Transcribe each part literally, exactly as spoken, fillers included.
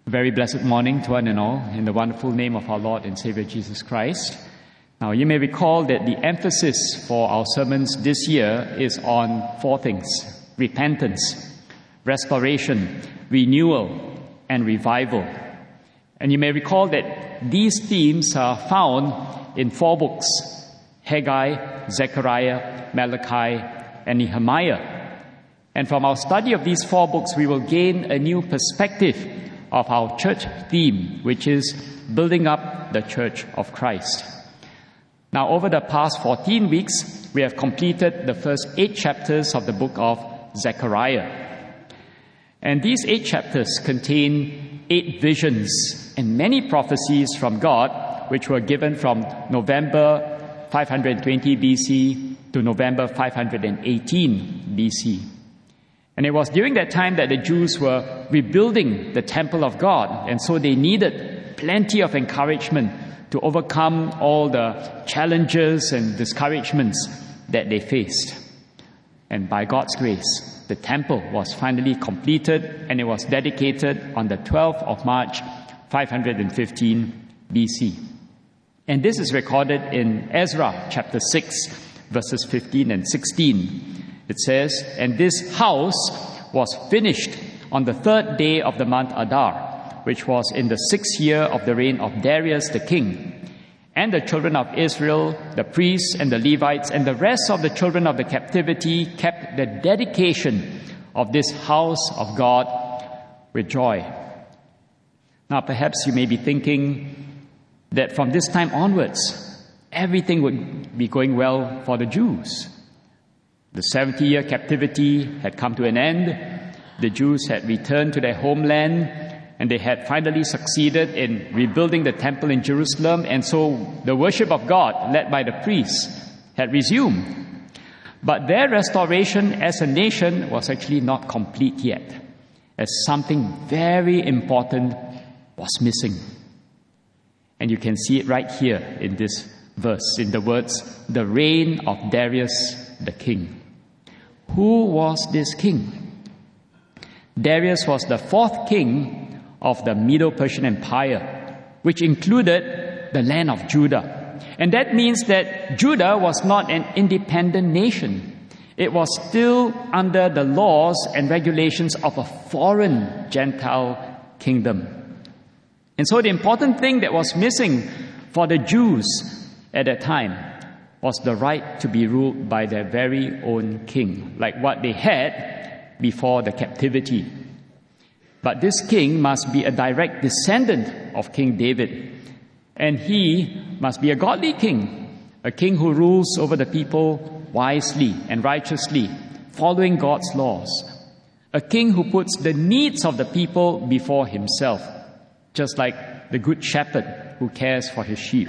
A very blessed morning to one and all, in the wonderful name of our Lord and Savior Jesus Christ. Now, you may recall that the emphasis for our sermons this year is on four things: repentance, restoration, renewal, and revival. And you may recall that these themes are found in four books: Haggai, Zechariah, Malachi, and Nehemiah. And from our study of these four books, we will gain a new perspective of our church theme, which is building up the Church of Christ. Now, over the past fourteen weeks, we have completed the first eight chapters of the book of Zechariah. And these eight chapters contain eight visions and many prophecies from God, which were given from November five hundred twenty B C to November five hundred eighteen B C. And it was during that time that the Jews were rebuilding the temple of God, and so they needed plenty of encouragement to overcome all the challenges and discouragements that they faced. And by God's grace, the temple was finally completed, and it was dedicated on the twelfth of March, five hundred fifteen B C. And this is recorded in Ezra chapter six, verses fifteen and sixteen. It says, "And this house was finished on the third day of the month Adar, which was in the sixth year of the reign of Darius the king. And the children of Israel, the priests and the Levites, and the rest of the children of the captivity kept the dedication of this house of God with joy." Now, perhaps you may be thinking that from this time onwards, everything would be going well for the Jews. The seventy-year captivity had come to an end. The Jews had returned to their homeland, and they had finally succeeded in rebuilding the temple in Jerusalem, and so the worship of God, led by the priests, had resumed. But their restoration as a nation was actually not complete yet, as something very important was missing. And you can see it right here in this verse, in the words, "the reign of Darius the king." Who was this king? Darius was the fourth king of the Medo-Persian Empire, which included the land of Judah. And that means that Judah was not an independent nation. It was still under the laws and regulations of a foreign Gentile kingdom. And so the important thing that was missing for the Jews at that time was the right to be ruled by their very own king, like what they had before the captivity. But this king must be a direct descendant of King David, and he must be a godly king, a king who rules over the people wisely and righteously, following God's laws, a king who puts the needs of the people before himself, just like the good shepherd who cares for his sheep.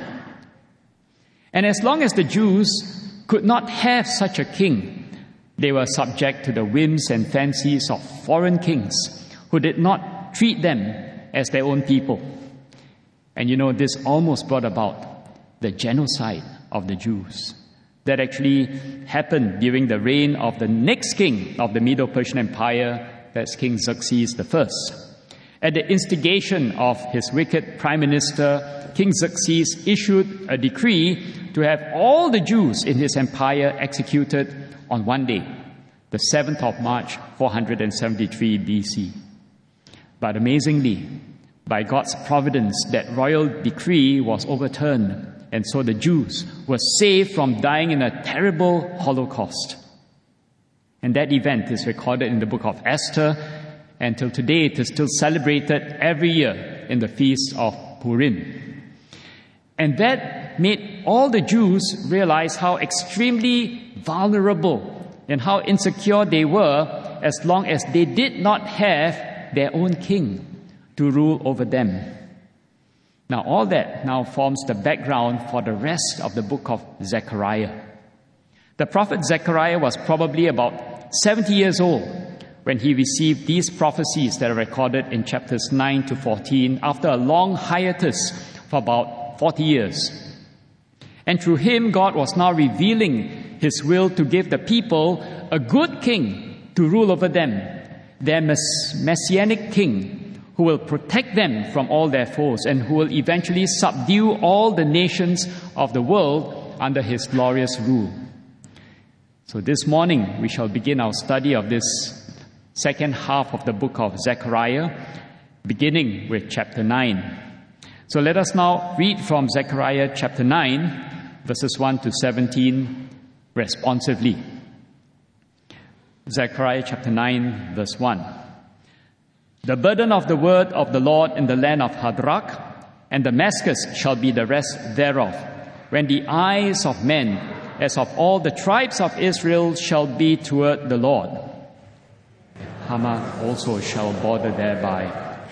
And as long as the Jews could not have such a king, they were subject to the whims and fancies of foreign kings who did not treat them as their own people. And you know, this almost brought about the genocide of the Jews that actually happened during the reign of the next king of the Medo-Persian Empire, that's King Xerxes the First. At the instigation of his wicked prime minister, King Xerxes issued a decree to have all the Jews in his empire executed on one day, the seventh of March, four hundred seventy-three B C. But amazingly, by God's providence, that royal decree was overturned, and so the Jews were saved from dying in a terrible Holocaust. And that event is recorded in the book of Esther, and till today it is still celebrated every year in the feast of Purim. And that made all the Jews realize how extremely vulnerable and how insecure they were as long as they did not have their own king to rule over them. Now, all that now forms the background for the rest of the book of Zechariah. The prophet Zechariah was probably about seventy years old when he received these prophecies that are recorded in chapters nine to fourteen after a long hiatus for about forty years. And through him, God was now revealing his will to give the people a good king to rule over them, their mess- messianic king who will protect them from all their foes, and who will eventually subdue all the nations of the world under his glorious rule. So this morning, we shall begin our study of this second half of the book of Zechariah, beginning with chapter nine. So let us now read from Zechariah chapter nine, verses one to seventeen, responsively. Zechariah chapter nine, verse one. The burden of the word of the Lord in the land of Hadrach and Damascus shall be the rest thereof, when the eyes of men, as of all the tribes of Israel, shall be toward the Lord. Hamath also shall border thereby,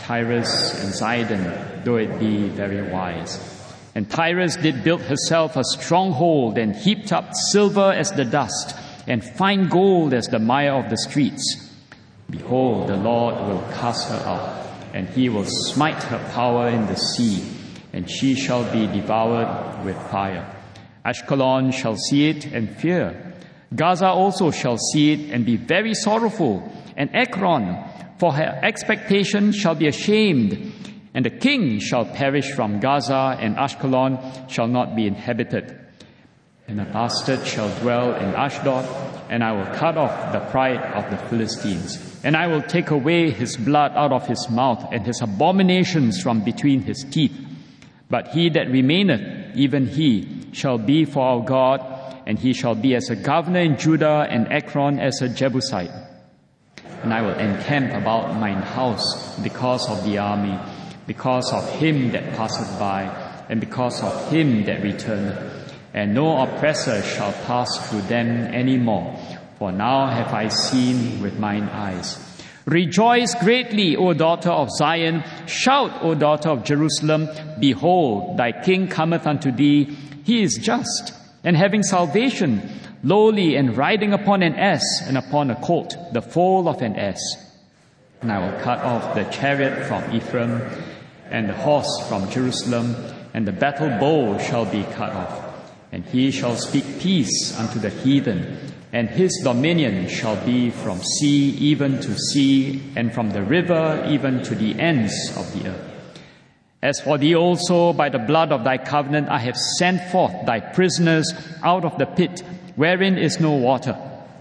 Tyrus and Zidon, though it be very wise. And Tyrus did build herself a stronghold, and heaped up silver as the dust, and fine gold as the mire of the streets. Behold, the Lord will cast her out, and he will smite her power in the sea, and she shall be devoured with fire. Ashkelon shall see it and fear. Gaza also shall see it and be very sorrowful, and Ekron, for her expectation, shall be ashamed. And the king shall perish from Gaza, and Ashkelon shall not be inhabited. And a bastard shall dwell in Ashdod, and I will cut off the pride of the Philistines. And I will take away his blood out of his mouth, and his abominations from between his teeth. But he that remaineth, even he, shall be for our God, and he shall be as a governor in Judah, and Ekron as a Jebusite. And I will encamp about mine house because of the army, because of him that passeth by, and because of him that returneth. And no oppressor shall pass through them any more, for now have I seen with mine eyes. Rejoice greatly, O daughter of Zion. Shout, O daughter of Jerusalem. Behold, thy king cometh unto thee. He is just, and having salvation, lowly, and riding upon an ass, and upon a colt, the foal of an ass. And I will cut off the chariot from Ephraim, and the horse from Jerusalem, and the battle bow shall be cut off. And he shall speak peace unto the heathen, and his dominion shall be from sea even to sea, and from the river even to the ends of the earth. As for thee also, by the blood of thy covenant, I have sent forth thy prisoners out of the pit, wherein is no water.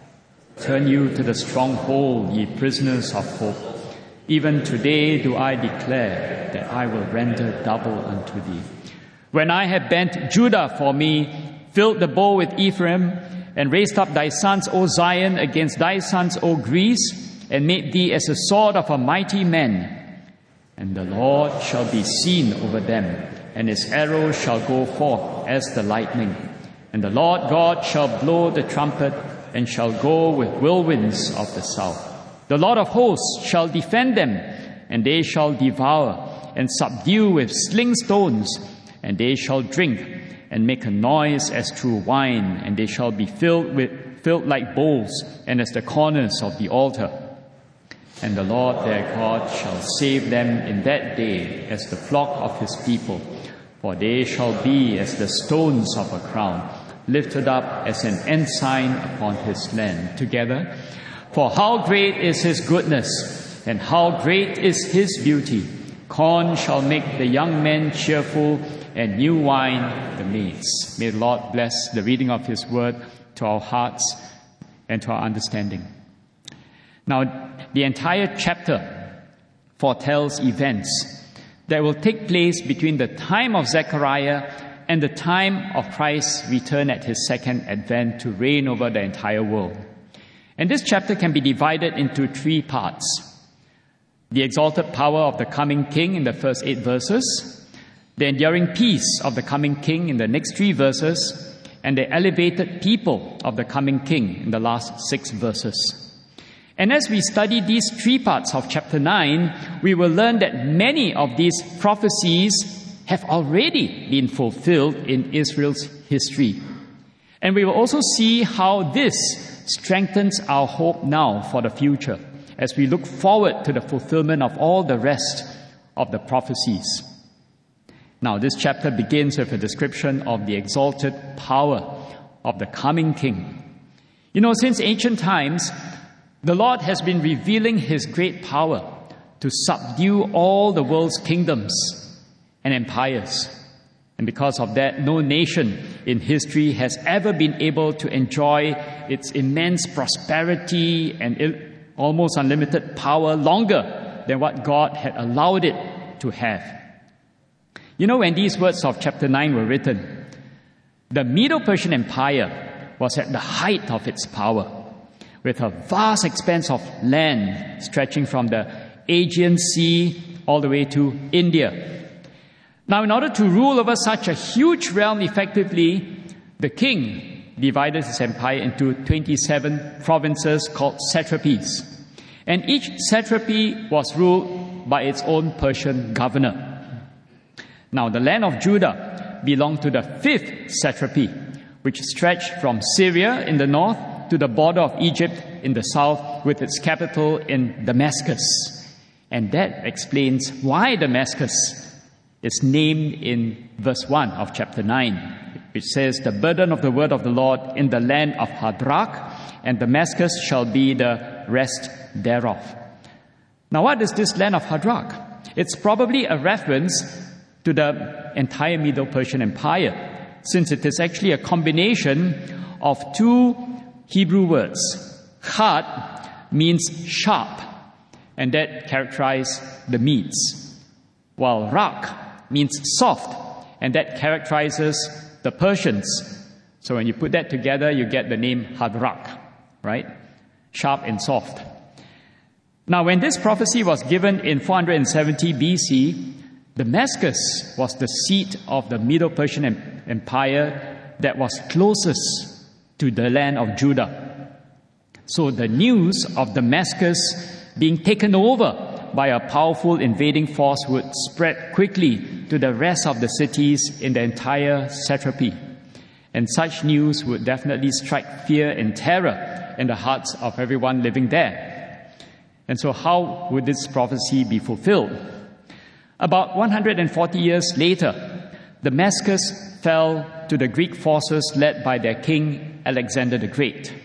Turn you to the stronghold, ye prisoners of hope. Even today do I declare that I will render double unto thee. When I have bent Judah for me, filled the bow with Ephraim, and raised up thy sons, O Zion, against thy sons, O Greece, and made thee as a sword of a mighty man. And the Lord shall be seen over them, and his arrow shall go forth as the lightning. And the Lord God shall blow the trumpet, and shall go with whirlwinds of the south. The Lord of hosts shall defend them, and they shall devour, and subdue with sling stones, and they shall drink, and make a noise as through wine, and they shall be filled with filled like bowls, and as the corners of the altar. And the Lord their God shall save them in that day as the flock of his people, for they shall be as the stones of a crown, lifted up as an ensign upon his land. Together, for how great is his goodness, and how great is his beauty! Corn shall make the young men cheerful, and new wine the maids. May the Lord bless the reading of his word to our hearts and to our understanding. Now, the entire chapter foretells events that will take place between the time of Zechariah and the time of Christ's return at his second advent to reign over the entire world. And this chapter can be divided into three parts. The exalted power of the coming king in the first eight verses, the enduring peace of the coming king in the next three verses, and the elevated people of the coming king in the last six verses. And as we study these three parts of chapter nine, we will learn that many of these prophecies have already been fulfilled in Israel's history. And we will also see how this strengthens our hope now for the future as we look forward to the fulfillment of all the rest of the prophecies. Now, this chapter begins with a description of the exalted power of the coming king. You know, since ancient times, the Lord has been revealing his great power to subdue all the world's kingdoms and empires. And because of that, no nation in history has ever been able to enjoy its immense prosperity and il- almost unlimited power longer than what God had allowed it to have. You know, when these words of chapter nine were written, the Medo-Persian Empire was at the height of its power, with a vast expanse of land stretching from the Aegean Sea all the way to India. Now, in order to rule over such a huge realm effectively, the king divided his empire into twenty-seven provinces called satrapies. And each satrapy was ruled by its own Persian governor. Now, the land of Judah belonged to the fifth satrapy, which stretched from Syria in the north to the border of Egypt in the south, with its capital in Damascus. And that explains why Damascus is named in verse one of chapter nine, which says, "The burden of the word of the Lord in the land of Hadrach, and Damascus shall be the rest thereof." Now, what is this land of Hadrach? It's probably a reference to the entire Medo-Persian Empire, since it is actually a combination of two Hebrew words. Had means sharp, and that characterizes the Medes, while Rak means soft, and that characterizes the Persians. So when you put that together, you get the name Hadrach, right? Sharp and soft. Now, when this prophecy was given in four hundred seventy B C, Damascus was the seat of the Medo-Persian Empire that was closest to the land of Judah. So the news of Damascus being taken over by a powerful invading force would spread quickly to the rest of the cities in the entire satrapy. And such news would definitely strike fear and terror in the hearts of everyone living there. And so how would this prophecy be fulfilled? About one hundred forty years later, Damascus fell to the Greek forces led by their king Alexander the Great.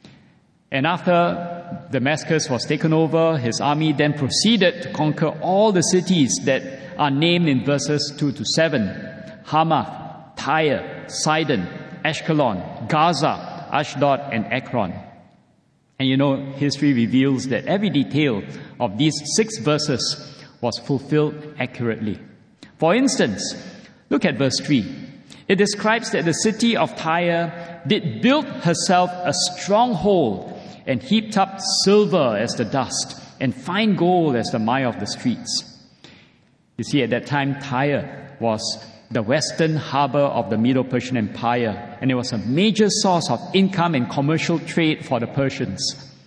And after Damascus was taken over, his army then proceeded to conquer all the cities that are named in verses two to seven. Hamath, Tyre, Sidon, Ashkelon, Gaza, Ashdod, and Ekron. And you know, history reveals that every detail of these six verses was fulfilled accurately. For instance, look at verse three. It describes that the city of Tyre did build herself a stronghold, and heaped up silver as the dust, and fine gold as the mire of the streets. You see, at that time, Tyre was the western harbor of the Medo-Persian Empire, and it was a major source of income and commercial trade for the Persians.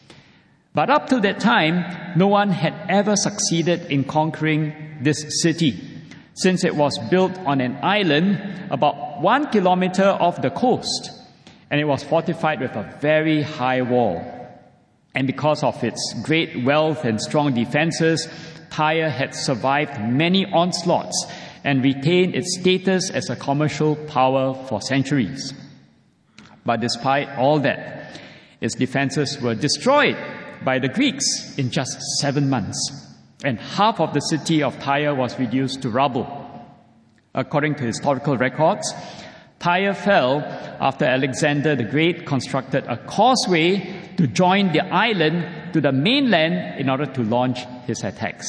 But up to that time, no one had ever succeeded in conquering this city, since it was built on an island about one kilometer off the coast, and it was fortified with a very high wall. And because of its great wealth and strong defenses, Tyre had survived many onslaughts and retained its status as a commercial power for centuries. But despite all that, its defenses were destroyed by the Greeks in just seven months, and half of the city of Tyre was reduced to rubble. According to historical records, Tyre fell after Alexander the Great constructed a causeway to join the island to the mainland in order to launch his attacks.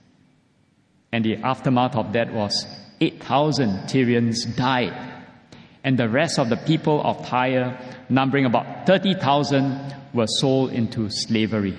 And the aftermath of that was eight thousand Tyrians died, and the rest of the people of Tyre, numbering about thirty thousand, were sold into slavery.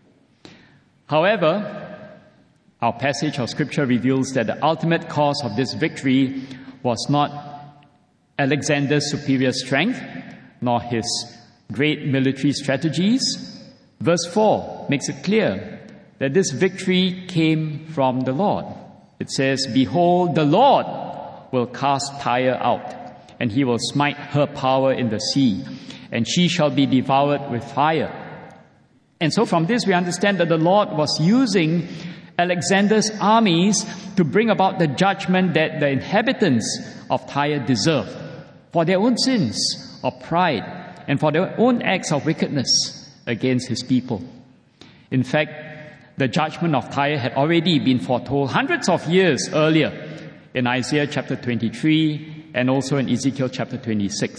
However, our passage of Scripture reveals that the ultimate cause of this victory was not Alexander's superior strength, nor his great military strategies. Verse four makes it clear that this victory came from the Lord. It says, "Behold, the Lord will cast Tyre out, and he will smite her power in the sea, and she shall be devoured with fire." And so from this we understand that the Lord was using Alexander's armies to bring about the judgment that the inhabitants of Tyre deserved for their own sins of pride and for their own acts of wickedness against his people. In fact, The judgment of Tyre had already been foretold hundreds of years earlier in Isaiah chapter twenty-three and also in Ezekiel chapter twenty-six.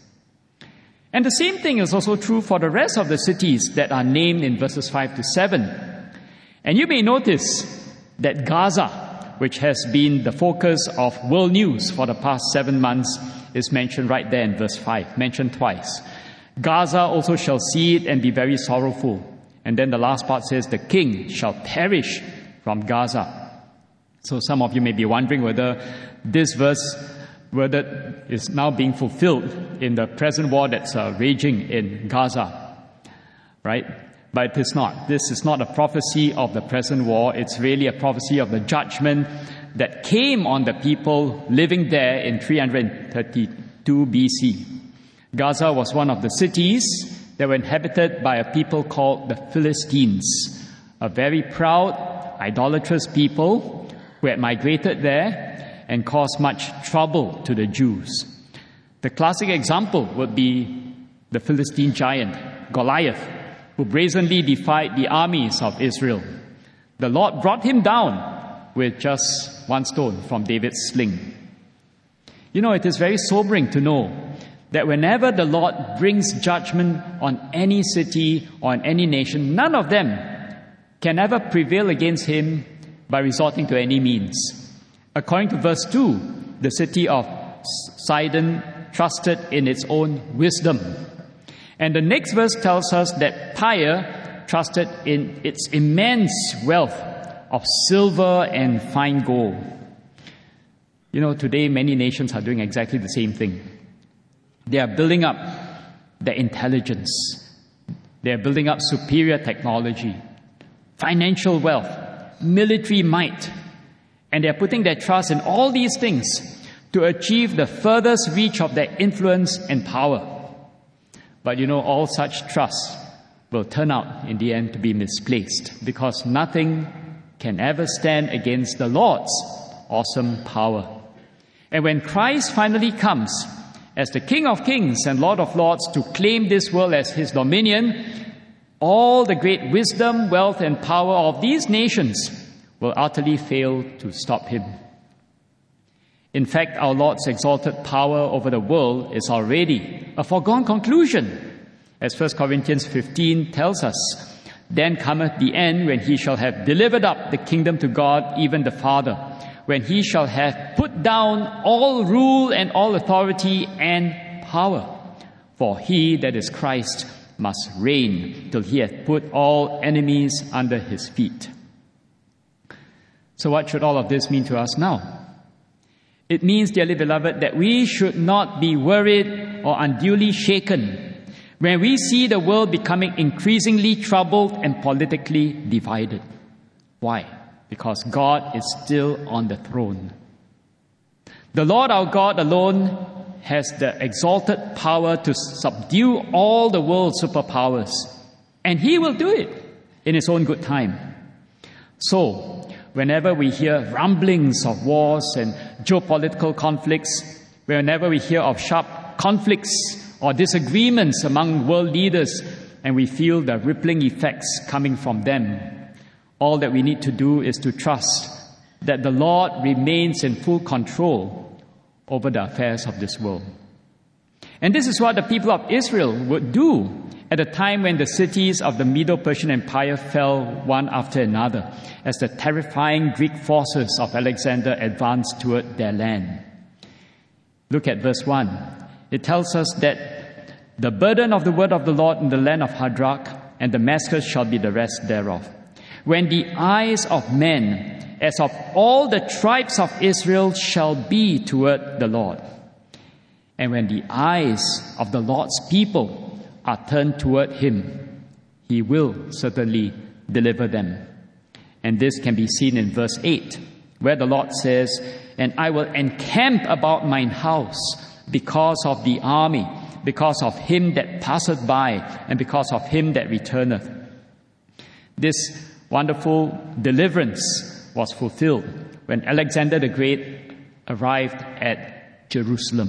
And the same thing is also true for the rest of the cities that are named in verses five to seven. And you may notice that Gaza, which has been the focus of world news for the past seven months, is mentioned right there in verse five, mentioned twice. Gaza also shall see it and be very sorrowful. And then the last part says, the king shall perish from Gaza. So some of you may be wondering whether this verse whether is now being fulfilled in the present war that's uh, raging in Gaza, right? But it is not. This is not a prophecy of the present war. It's really a prophecy of the judgment that came on the people living there in three hundred thirty-two B C. Gaza was one of the cities that were inhabited by a people called the Philistines, a very proud, idolatrous people who had migrated there and caused much trouble to the Jews. The classic example would be the Philistine giant, Goliath, who brazenly defied the armies of Israel. The Lord brought him down with just one stone from David's sling. You know, it is very sobering to know that whenever the Lord brings judgment on any city or on any nation, none of them can ever prevail against him by resorting to any means. According to verse two, the city of Sidon trusted in its own wisdom. And the next verse tells us that Tyre trusted in its immense wealth of silver and fine gold. You know, today many nations are doing exactly the same thing. They are building up their intelligence. They are building up superior technology, financial wealth, military might. And they are putting their trust in all these things to achieve the furthest reach of their influence and power. But you know, all such trust will turn out in the end to be misplaced, because nothing can ever stand against the Lord's awesome power. And when Christ finally comes as the King of Kings and Lord of Lords to claim this world as his dominion, all the great wisdom, wealth, and power of these nations will utterly fail to stop him. In fact, our Lord's exalted power over the world is already a foregone conclusion. As First Corinthians fifteen tells us, then cometh the end, when he shall have delivered up the kingdom to God, even the Father, when he shall have put down all rule and all authority and power. For he, that is Christ, must reign till he hath put all enemies under his feet. So what should all of this mean to us now? It means, dearly beloved, that we should not be worried or unduly shaken when we see the world becoming increasingly troubled and politically divided. Why? Because God is still on the throne. The Lord our God alone has the exalted power to subdue all the world's superpowers. And he will do it in his own good time. So, whenever we hear rumblings of wars and geopolitical conflicts, whenever we hear of sharp conflicts or disagreements among world leaders, and we feel the rippling effects coming from them, all that we need to do is to trust that the Lord remains in full control over the affairs of this world. And this is what the people of Israel would do at the time when the cities of the Medo-Persian Empire fell one after another, as the terrifying Greek forces of Alexander advanced toward their land. Look at verse one. It tells us that the burden of the word of the Lord in the land of Hadrach and Damascus shall be the rest thereof. When the eyes of men, as of all the tribes of Israel, shall be toward the Lord. And when the eyes of the Lord's people are turned toward him, he will certainly deliver them. And this can be seen in verse eight, where the Lord says, and I will encamp about mine house because of the army, because of him that passeth by, and because of him that returneth. This wonderful deliverance was fulfilled when Alexander the Great arrived at Jerusalem.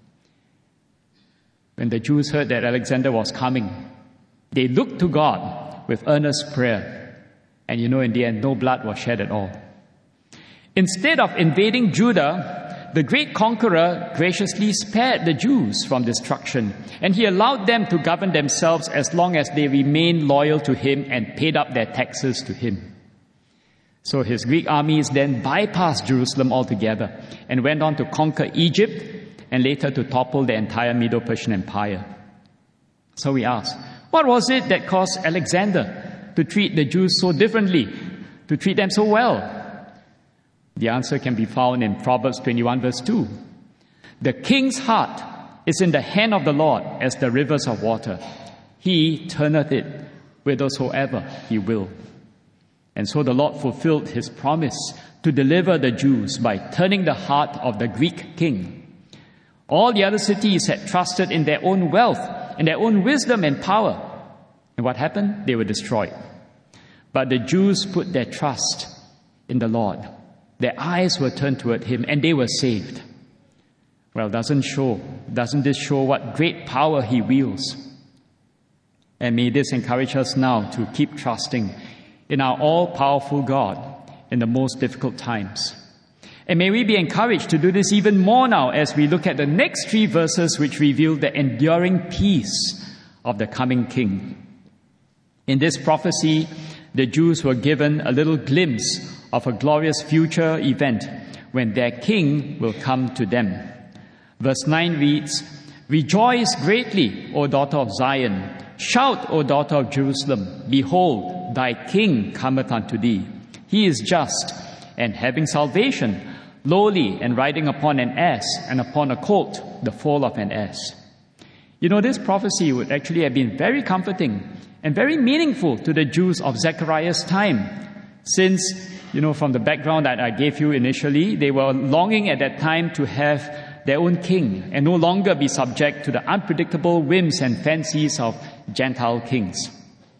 When the Jews heard that Alexander was coming, they looked to God with earnest prayer. And you know, in the end, no blood was shed at all. Instead of invading Judah, the great conqueror graciously spared the Jews from destruction, and he allowed them to govern themselves as long as they remained loyal to him and paid up their taxes to him. So his Greek armies then bypassed Jerusalem altogether and went on to conquer Egypt and later to topple the entire Medo-Persian Empire. So we ask, what was it that caused Alexander to treat the Jews so differently, to treat them so well? The answer can be found in Proverbs twenty-one verse two. The king's heart is in the hand of the Lord as the rivers of water. He turneth it whithersoever he will. And so the Lord fulfilled his promise to deliver the Jews by turning the heart of the Greek king. All the other cities had trusted in their own wealth, in their own wisdom and power. And what happened? They were destroyed. But the Jews put their trust in the Lord. Their eyes were turned toward him, and they were saved. Well, doesn't show, doesn't this show what great power he wields? And may this encourage us now to keep trusting in our all-powerful God in the most difficult times. And may we be encouraged to do this even more now as we look at the next three verses which reveal the enduring peace of the coming king. In this prophecy, the Jews were given a little glimpse of a glorious future event when their king will come to them. Verse nine reads, Rejoice greatly, O daughter of Zion. Shout, O daughter of Jerusalem. Behold, thy king cometh unto thee. He is just and having salvation, lowly and riding upon an ass and upon a colt, the foal of an ass. You know, this prophecy would actually have been very comforting and very meaningful to the Jews of Zechariah's time, since, you know, from the background that I gave you initially, they were longing at that time to have their own king and no longer be subject to the unpredictable whims and fancies of Gentile kings.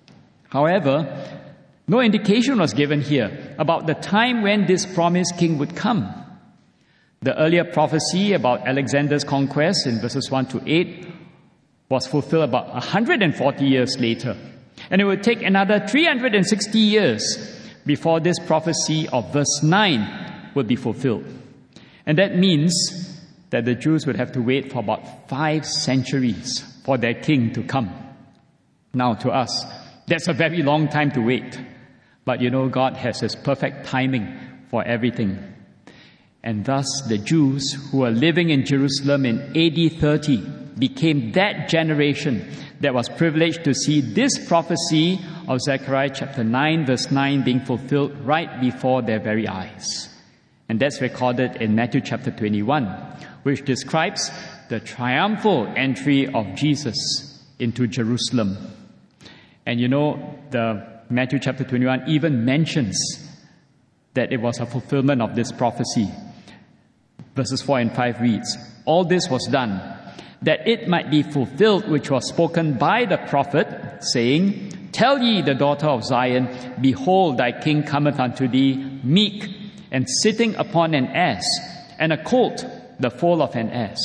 However, no indication was given here about the time when this promised king would come. The earlier prophecy about Alexander's conquest in verses one to eight was fulfilled about one hundred forty years later. And it would take another three hundred sixty years before this prophecy of verse nine would be fulfilled. And that means that the Jews would have to wait for about five centuries for their king to come. Now, to us, that's a very long time to wait. But you know, God has His perfect timing for everything. And thus, the Jews who were living in Jerusalem in A D thirty became that generation that was privileged to see this prophecy of Zechariah chapter nine, verse nine being fulfilled right before their very eyes. And that's recorded in Matthew chapter twenty-one, which describes the triumphal entry of Jesus into Jerusalem. And you know, the Matthew chapter twenty-one even mentions that it was a fulfillment of this prophecy. Verses four and five reads, All this was done, that it might be fulfilled which was spoken by the prophet, saying, Tell ye the daughter of Zion, Behold, thy king cometh unto thee, meek, and sitting upon an ass, and a colt, the foal of an ass.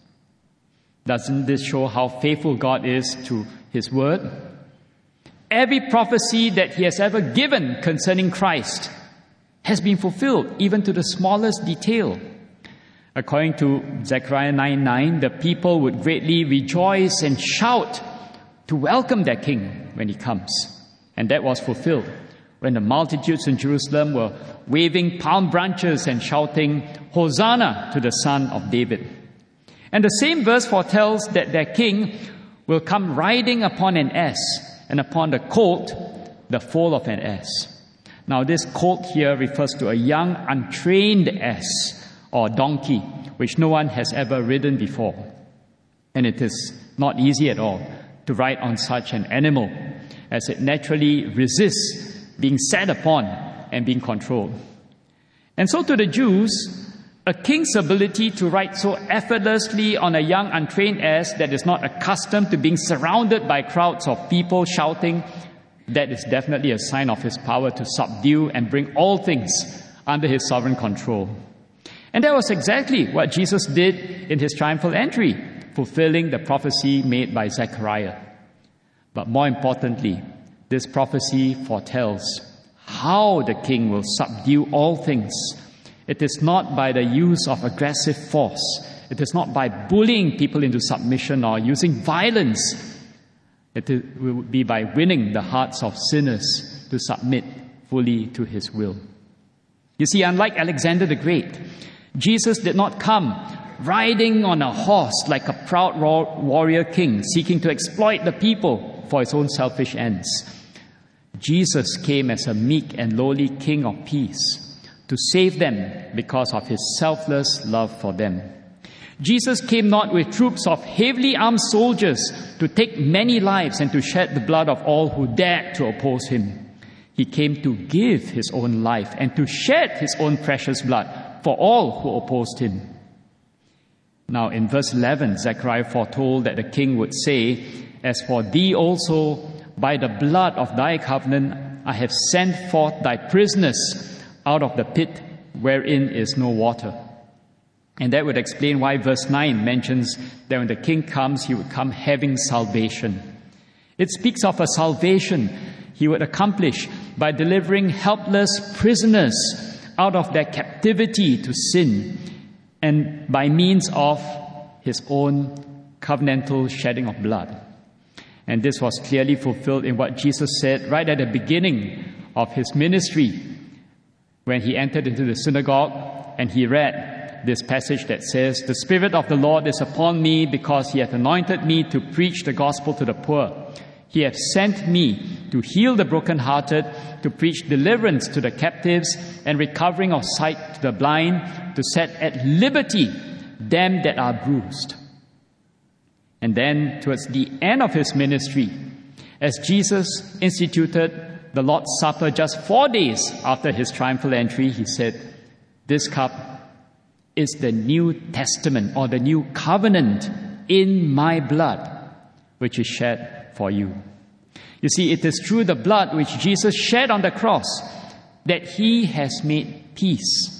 Doesn't this show how faithful God is to His word? Every prophecy that He has ever given concerning Christ has been fulfilled, even to the smallest detail. According to Zechariah nine nine, the people would greatly rejoice and shout to welcome their king when he comes. And that was fulfilled when the multitudes in Jerusalem were waving palm branches and shouting, Hosanna to the Son of David. And the same verse foretells that their king will come riding upon an ass, and upon the colt, the foal of an ass. Now, this colt here refers to a young, untrained ass or donkey, which no one has ever ridden before. And it is not easy at all to ride on such an animal, as it naturally resists being sat upon and being controlled. And so to the Jews, a king's ability to ride so effortlessly on a young, untrained ass that is not accustomed to being surrounded by crowds of people shouting, that is definitely a sign of his power to subdue and bring all things under his sovereign control. And that was exactly what Jesus did in his triumphal entry, fulfilling the prophecy made by Zechariah. But more importantly, this prophecy foretells how the king will subdue all things. It is not by the use of aggressive force. It is not by bullying people into submission or using violence. It will be by winning the hearts of sinners to submit fully to his will. You see, unlike Alexander the Great, Jesus did not come riding on a horse like a proud warrior king seeking to exploit the people for his own selfish ends. Jesus came as a meek and lowly king of peace to save them because of his selfless love for them. Jesus came not with troops of heavily armed soldiers to take many lives and to shed the blood of all who dared to oppose him. He came to give his own life and to shed his own precious blood for all who opposed him. Now in verse eleven, Zechariah foretold that the king would say, "As for thee also, by the blood of thy covenant, I have sent forth thy prisoners out of the pit wherein is no water." And that would explain why verse nine mentions that when the king comes, he would come having salvation. It speaks of a salvation he would accomplish by delivering helpless prisoners out of their captivity to sin, and by means of his own covenantal shedding of blood. And this was clearly fulfilled in what Jesus said right at the beginning of his ministry when he entered into the synagogue and he read this passage that says, "The Spirit of the Lord is upon me because he hath anointed me to preach the gospel to the poor. He hath sent me to heal the brokenhearted, to preach deliverance to the captives, and recovering of sight to the blind, to set at liberty them that are bruised." And then, towards the end of his ministry, as Jesus instituted the Lord's Supper just four days after his triumphal entry, he said, "This cup is the New Testament or the New Covenant in my blood, which is shed for you." You see, it is through the blood which Jesus shed on the cross that he has made peace.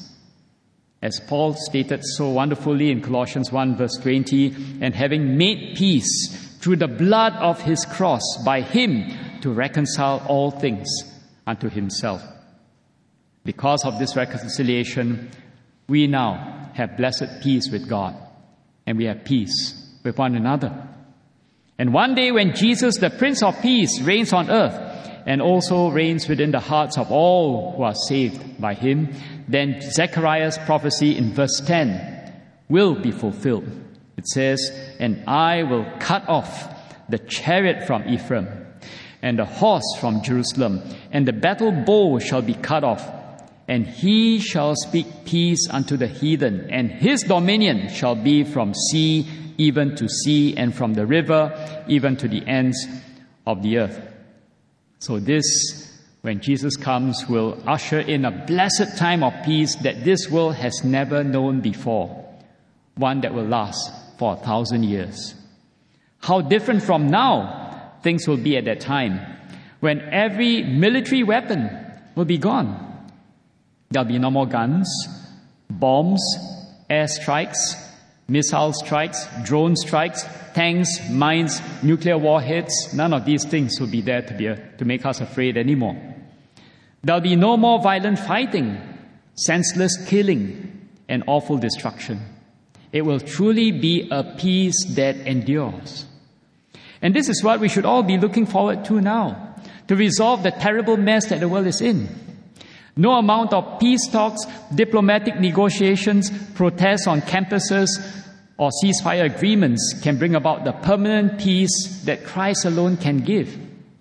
As Paul stated so wonderfully in Colossians one verse twenty, "And having made peace through the blood of his cross, by him to reconcile all things unto himself." Because of this reconciliation, we now have blessed peace with God, and we have peace with one another. And one day when Jesus, the Prince of Peace, reigns on earth and also reigns within the hearts of all who are saved by him, then Zechariah's prophecy in verse ten will be fulfilled. It says, "And I will cut off the chariot from Ephraim, and the horse from Jerusalem, and the battle bow shall be cut off, and he shall speak peace unto the heathen, and his dominion shall be from sea even to sea, and from the river even to the ends of the earth." So this, when Jesus comes, will usher in a blessed time of peace that this world has never known before, one that will last for a thousand years. How different from now things will be at that time, when every military weapon will be gone. There'll be no more guns, bombs, air strikes, missile strikes, drone strikes, tanks, mines, nuclear warheads. None of these things will be there to, be a, to make us afraid anymore. There'll be no more violent fighting, senseless killing, and awful destruction. It will truly be a peace that endures. And this is what we should all be looking forward to now, to resolve the terrible mess that the world is in. No amount of peace talks, diplomatic negotiations, protests on campuses, or ceasefire agreements can bring about the permanent peace that Christ alone can give.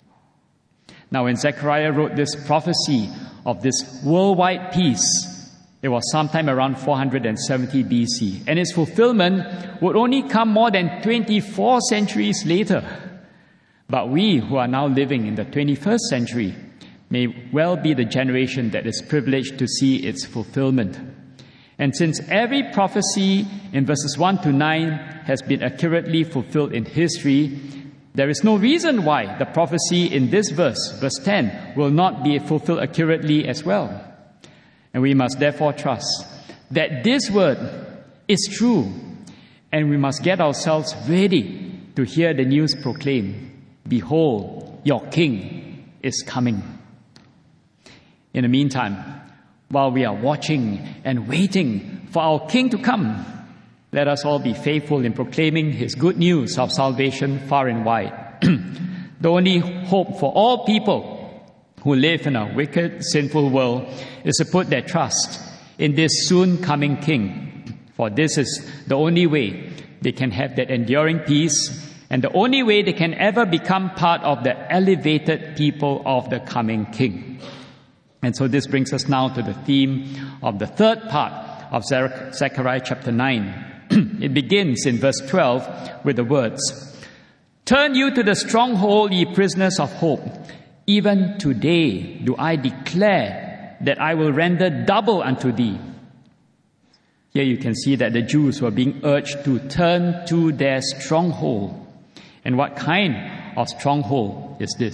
Now, when Zechariah wrote this prophecy of this worldwide peace, it was sometime around four hundred seventy B C, and its fulfillment would only come more than twenty-four centuries later. But we who are now living in the twenty-first century may well be the generation that is privileged to see its fulfillment. And since every prophecy in verses one to nine has been accurately fulfilled in history, there is no reason why the prophecy in this verse, verse ten, will not be fulfilled accurately as well. And we must therefore trust that this word is true, and we must get ourselves ready to hear the news proclaimed, "Behold, your King is coming." In the meantime, while we are watching and waiting for our King to come, let us all be faithful in proclaiming His good news of salvation far and wide. The only hope for all people who live in a wicked, sinful world is to put their trust in this soon-coming King. For this is the only way they can have that enduring peace, and the only way they can ever become part of the elevated people of the coming King. And so this brings us now to the theme of the third part of Zechariah chapter nine. It begins in verse twelve with the words, "Turn you to the stronghold, ye prisoners of hope. Even today do I declare that I will render double unto thee." Here you can see that the Jews were being urged to turn to their stronghold. And what kind of stronghold is this?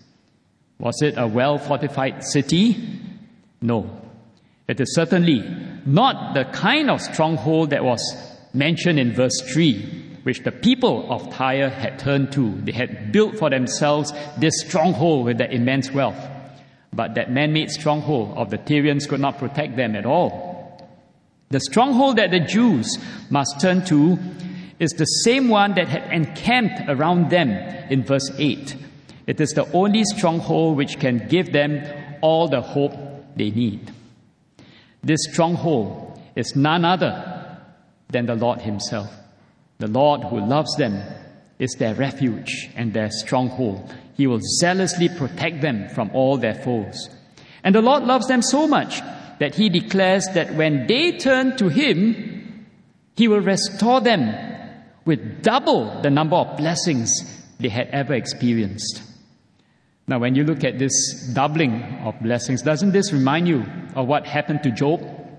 Was it a well-fortified city? No. It is certainly not the kind of stronghold that was mentioned in verse three, which the people of Tyre had turned to. They had built for themselves this stronghold with their immense wealth. But that man-made stronghold of the Tyrians could not protect them at all. The stronghold that the Jews must turn to is the same one that had encamped around them in verse eight. It is the only stronghold which can give them all the hope they need. This stronghold is none other than the Lord Himself. The Lord who loves them is their refuge and their stronghold. He will zealously protect them from all their foes. And the Lord loves them so much that He declares that when they turn to Him, He will restore them with double the number of blessings they had ever experienced. Now, when you look at this doubling of blessings, doesn't this remind you of what happened to Job?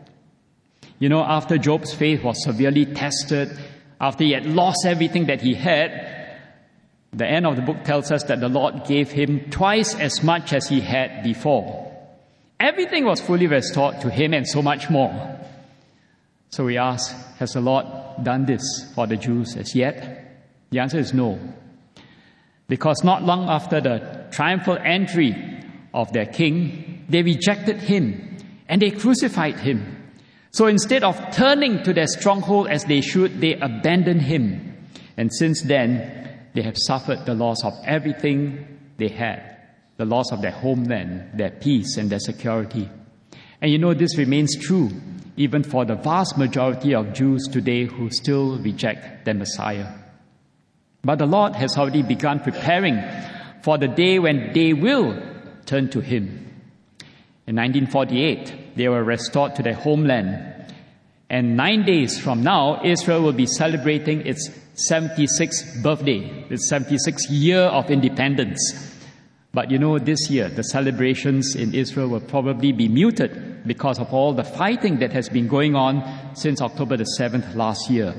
You know, after Job's faith was severely tested, after he had lost everything that he had, the end of the book tells us that the Lord gave him twice as much as he had before. Everything was fully restored to him and so much more. So we ask, has the Lord done this for the Jews as yet? The answer is no. Because not long after the triumphal entry of their king, they rejected Him and they crucified Him. So instead of turning to their stronghold as they should, they abandoned Him. And since then, they have suffered the loss of everything they had, the loss of their homeland, their peace, and their security. And you know, this remains true even for the vast majority of Jews today who still reject their Messiah. But the Lord has already begun preparing for the day when they will turn to Him. In nineteen forty-eight, they were restored to their homeland. And nine days from now, Israel will be celebrating its seventy-sixth birthday, its seventy-sixth year of independence. But you know, this year, the celebrations in Israel will probably be muted because of all the fighting that has been going on since October the seventh last year.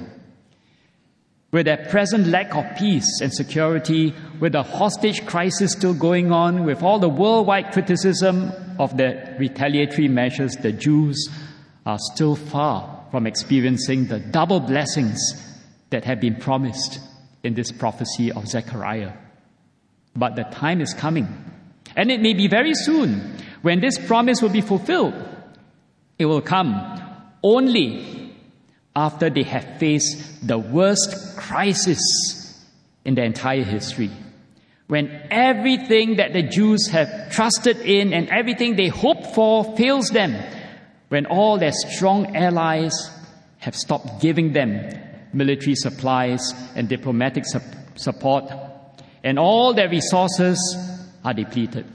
With their present lack of peace and security, with the hostage crisis still going on, with all the worldwide criticism of the retaliatory measures, the Jews are still far from experiencing the double blessings that have been promised in this prophecy of Zechariah. But the time is coming, and it may be very soon, when this promise will be fulfilled. It will come only after they have faced the worst crisis in their entire history. When everything that the Jews have trusted in and everything they hoped for fails them. When all their strong allies have stopped giving them military supplies and diplomatic su- support, and all their resources are depleted.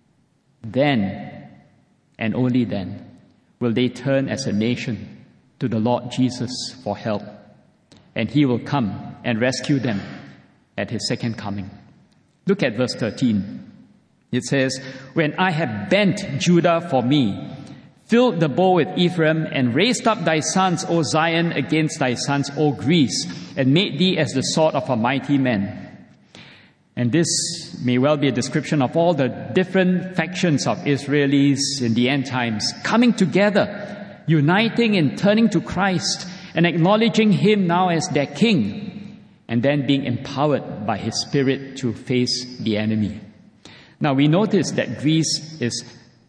Then, and only then, will they turn as a nation to the Lord Jesus for help, and He will come and rescue them at His second coming. Look at verse thirteen. It says, "When I have bent Judah for me, filled the bow with Ephraim, and raised up thy sons, O Zion, against thy sons, O Greece, and made thee as the sword of a mighty man." And this may well be a description of all the different factions of Israelis in the end times coming together, uniting and turning to Christ and acknowledging Him now as their King, and then being empowered by His Spirit to face the enemy. Now we notice that Greece is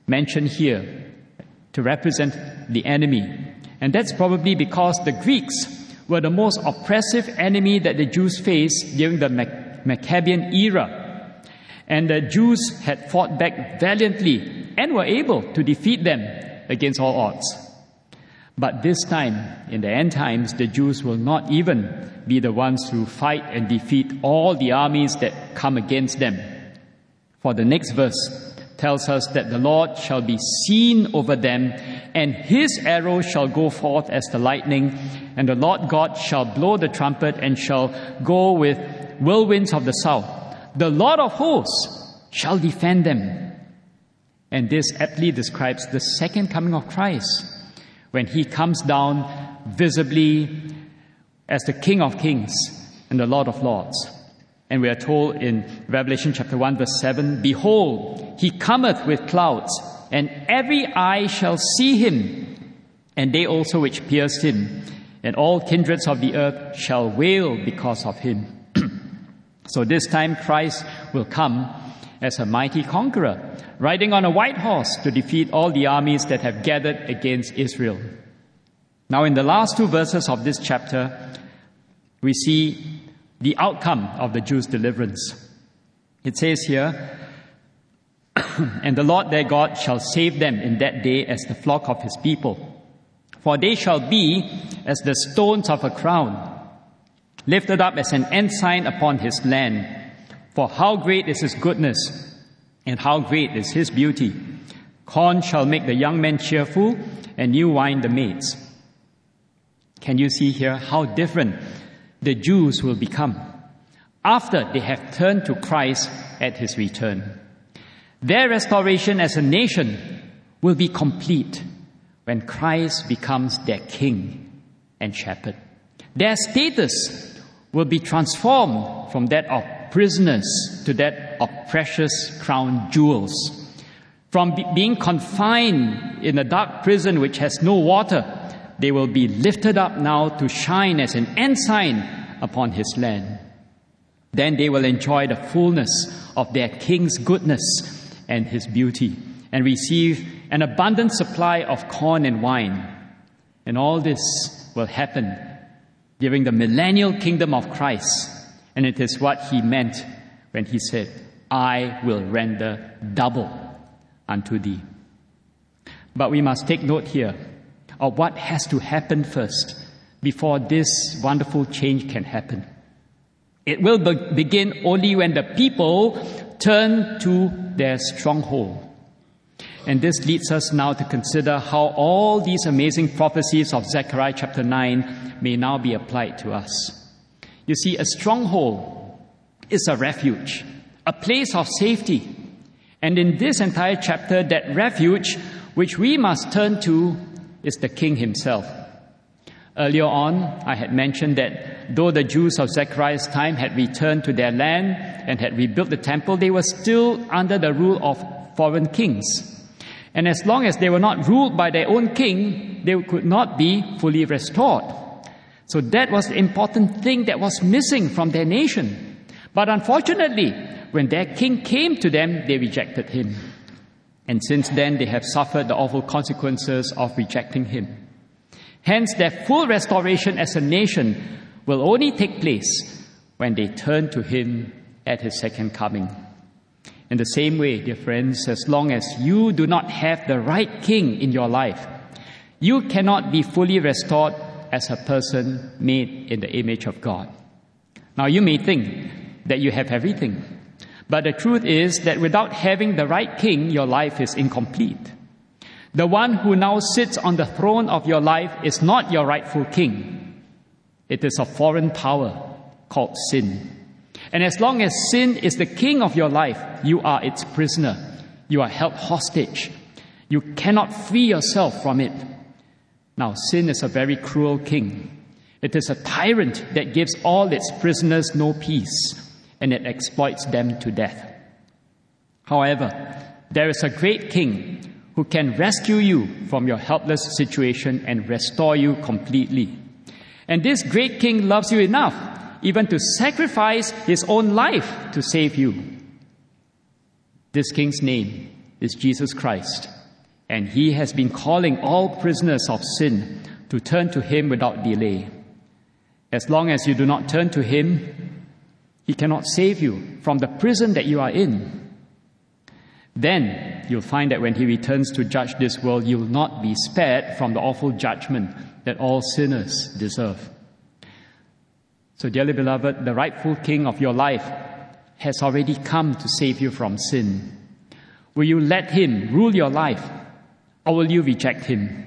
mentioned here to represent the enemy. And that's probably because the Greeks were the most oppressive enemy that the Jews faced during the Mac- Maccabean era. And the Jews had fought back valiantly and were able to defeat them against all odds. But this time, in the end times, the Jews will not even be the ones who fight and defeat all the armies that come against them. For the next verse tells us that the Lord shall be seen over them, and his arrow shall go forth as the lightning, and the Lord God shall blow the trumpet and shall go with whirlwinds of the south. The Lord of hosts shall defend them. And this aptly describes the second coming of Christ, when he comes down visibly as the King of Kings and the Lord of Lords. And we are told in Revelation chapter one, verse seven, "Behold, he cometh with clouds, and every eye shall see him, and they also which pierced him, and all kindreds of the earth shall wail because of him." So this time Christ will come as a mighty conqueror, riding on a white horse to defeat all the armies that have gathered against Israel. Now, in the last two verses of this chapter, we see the outcome of the Jews' deliverance. It says here, "And the Lord their God shall save them in that day as the flock of his people. For they shall be as the stones of a crown, lifted up as an ensign upon his land. For how great is his goodness, and how great is his beauty. Corn shall make the young men cheerful, and new wine the maids." Can you see here how different the Jews will become after they have turned to Christ at his return? Their restoration as a nation will be complete when Christ becomes their king and shepherd. Their status will be transformed from that of prisoners to that of precious crown jewels. From be- being confined in a dark prison which has no water, they will be lifted up now to shine as an ensign upon his land. Then they will enjoy the fullness of their king's goodness and his beauty, and receive an abundant supply of corn and wine. And all this will happen during the millennial kingdom of Christ. And it is what he meant when he said, "I will render double unto thee." But we must take note here of what has to happen first before this wonderful change can happen. It will be- begin only when the people turn to their stronghold. And this leads us now to consider how all these amazing prophecies of Zechariah chapter nine may now be applied to us. You see, a stronghold is a refuge, a place of safety. And in this entire chapter, that refuge which we must turn to is the king himself. Earlier on, I had mentioned that though the Jews of Zechariah's time had returned to their land and had rebuilt the temple, they were still under the rule of foreign kings. And as long as they were not ruled by their own king, they could not be fully restored. So that was the important thing that was missing from their nation. But unfortunately, when their king came to them, they rejected him. And since then, they have suffered the awful consequences of rejecting him. Hence, their full restoration as a nation will only take place when they turn to him at his second coming. In the same way, dear friends, as long as you do not have the right king in your life, you cannot be fully restored as a person made in the image of God. Now, you may think that you have everything, but the truth is that without having the right king, your life is incomplete. The one who now sits on the throne of your life is not your rightful king. It is a foreign power called sin. And as long as sin is the king of your life, you are its prisoner. You are held hostage. You cannot free yourself from it. Now, sin is a very cruel king. It is a tyrant that gives all its prisoners no peace, and it exploits them to death. However, there is a great king who can rescue you from your helpless situation and restore you completely. And this great king loves you enough even to sacrifice his own life to save you. This king's name is Jesus Christ. and he has been calling all prisoners of sin to turn to him without delay. As long as you do not turn to him, he cannot save you from the prison that you are in. Then you'll find that when he returns to judge this world, you will not be spared from the awful judgment that all sinners deserve. So, dearly beloved, the rightful king of your life has already come to save you from sin. Will you let him rule your life, or will you reject him?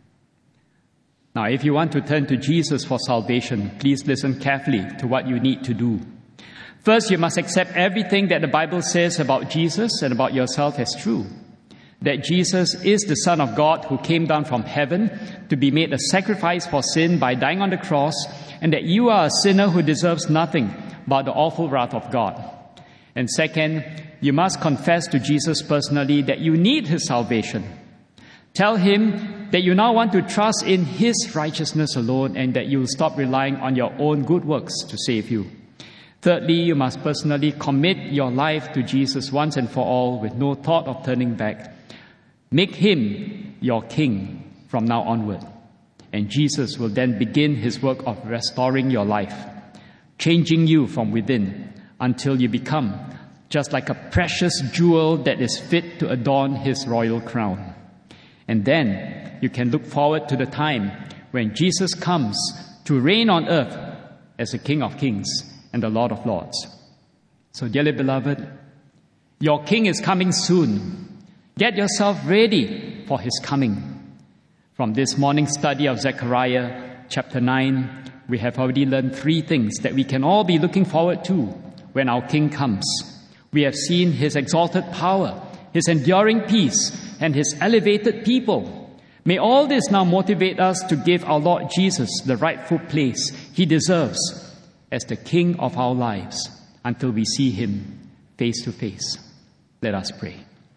Now, if you want to turn to Jesus for salvation, please listen carefully to what you need to do. First, you must accept everything that the Bible says about Jesus and about yourself as true. That Jesus is the Son of God who came down from heaven to be made a sacrifice for sin by dying on the cross, and that you are a sinner who deserves nothing but the awful wrath of God. And second, you must confess to Jesus personally that you need his salvation. Tell him that you now want to trust in his righteousness alone and that you will stop relying on your own good works to save you. Thirdly, you must personally commit your life to Jesus once and for all with no thought of turning back. Make him your king from now onward. And Jesus will then begin his work of restoring your life, changing you from within until you become just like a precious jewel that is fit to adorn his royal crown. And then you can look forward to the time when Jesus comes to reign on earth as the King of Kings and the Lord of Lords. So, dearly beloved, your King is coming soon. Get yourself ready for his coming. From this morning's study of Zechariah chapter nine, we have already learned three things that we can all be looking forward to when our King comes. We have seen his exalted power, his enduring peace, and his elevated people. May all this now motivate us to give our Lord Jesus the rightful place he deserves as the King of our lives until we see him face to face. Let us pray.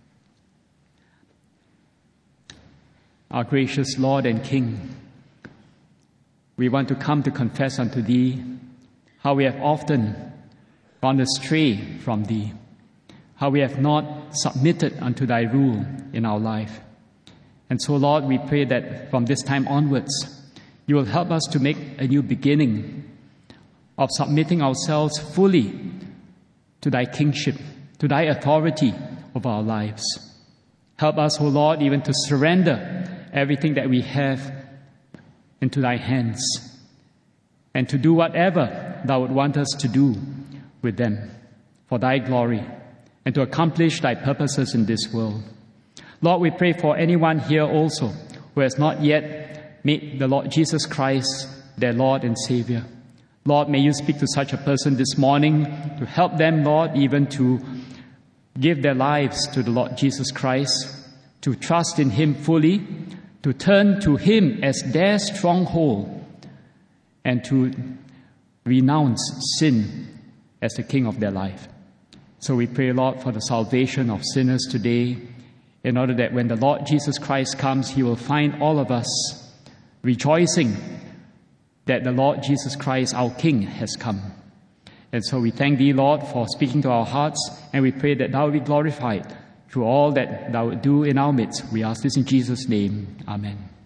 Our gracious Lord and King, we want to come to confess unto thee how we have often gone astray from thee, how we have not submitted unto thy rule in our life. And so, Lord, we pray that from this time onwards, you will help us to make a new beginning of submitting ourselves fully to thy kingship, to thy authority over our lives. Help us, O Lord, even to surrender everything that we have into thy hands and to do whatever thou would want us to do with them for thy glory and to accomplish thy purposes in this world. Lord, we pray for anyone here also who has not yet made the Lord Jesus Christ their Lord and Savior. Lord, may you speak to such a person this morning to help them, Lord, even to give their lives to the Lord Jesus Christ, to trust in him fully, to turn to him as their stronghold, and to renounce sin as the king of their life. So we pray, Lord, for the salvation of sinners today, in order that when the Lord Jesus Christ comes, he will find all of us rejoicing that the Lord Jesus Christ, our King, has come. And so we thank thee, Lord, for speaking to our hearts, and we pray that thou will be glorified through all that thou would do in our midst. We ask this in Jesus' name. Amen.